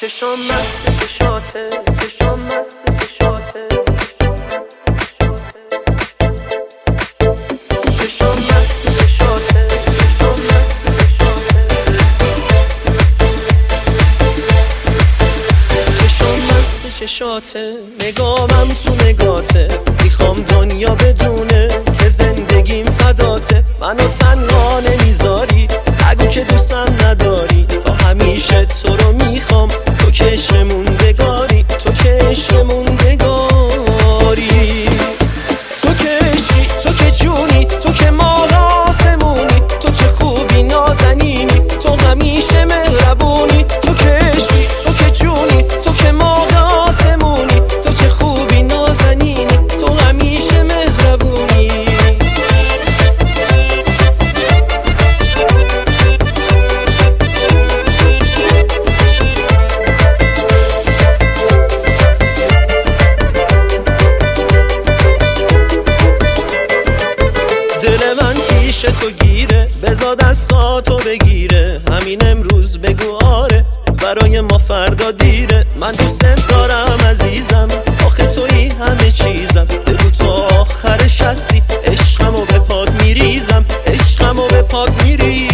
چشم مست چشاته، چشم مست چشاته، چشم مست چشاته، چشم مست چشاته، چشم مست چشاته، نگامم تو نگاته، میخوام دنیا بدونه که زندگیم فداته. منو تنها نمیذاری، نگو که دوستم نداری، تا همیشه تو رو میخوام، تو که عشق موندگاری، تو که عشق موندگاری، تو که عشقی، تو که جونی، تو که مال آسمونی، تو چه خوبی نازنینی، تو همیشه مهربونی، تو که عشقی، تو که جونی، تو که مال آسمونی، تو چه خوبی نازنینی، تو همیشه مهربونی. تو گیره بزا دستاتو بگیره، همین امروز بگو آره، برای ما فردا دیره. من دوست دارم عزیزم، آخه تویی همه چیزم، بگو تو آخرش هستی، عشقمو به پات میریزم، عشقمو به پات میریزم.